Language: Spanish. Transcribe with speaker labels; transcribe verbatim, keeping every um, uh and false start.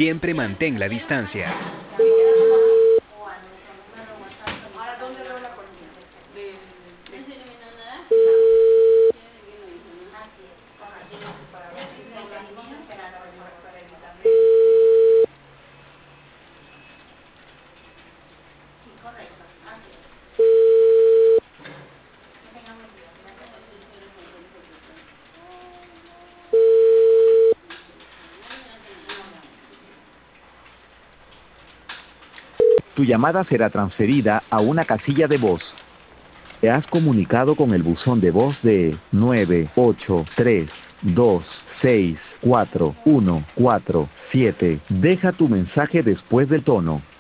Speaker 1: Siempre mantén la distancia.
Speaker 2: Tu llamada será transferida a una casilla de voz. Te has comunicado con el buzón de voz de nueve ocho tres dos seis cuatro uno cuatro siete. Deja tu mensaje después del tono.